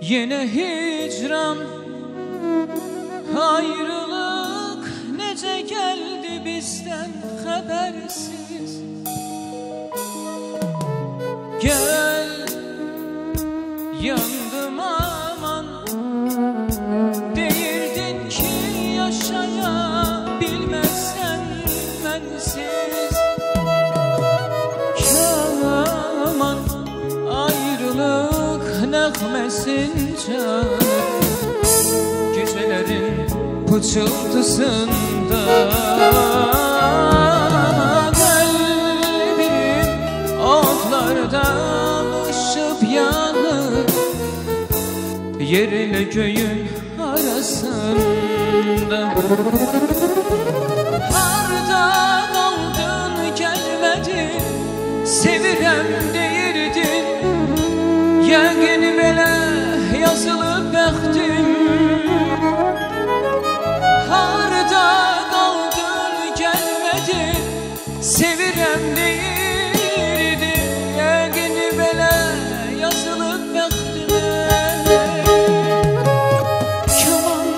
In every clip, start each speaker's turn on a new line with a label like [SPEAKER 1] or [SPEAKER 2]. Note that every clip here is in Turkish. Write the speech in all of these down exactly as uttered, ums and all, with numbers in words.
[SPEAKER 1] Yine hicran, ayrılık nece geldi bizden habersiz. Gel, yandım aman, değirdin ki yaşayabilmezsen bensiz. Kaman, ayrılık nağmesin canım, gecelerin pıçıltısında. Kalbim otlarda alışıp yanır, yer ile göğün arasında. Harda kaldın gelmedin, sevirem deyirdin, yəqin belə yazılıb bəxtim. Harda qaldın gəlmədin, sevirəm deyirdin, yəqin belə yazılıb bəxtimə. Kaman,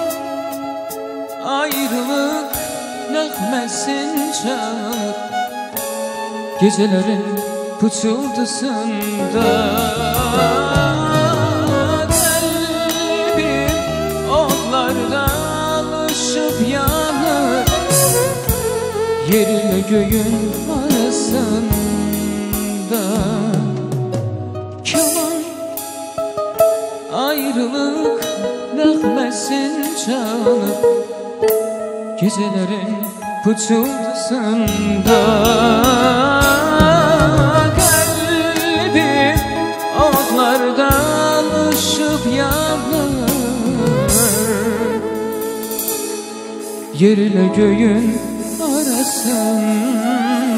[SPEAKER 1] ayrılıq nəğməsin çalır, gecələrin pıçıltısında. Kalbim otlarda alışıp yanır, yer ile göğün arasında. Kaman, ayrılık nəğməsin çalır, gecelerin pıçıltısında. Kalbim otlarda alışıp yanır, yer ile göğün arasında.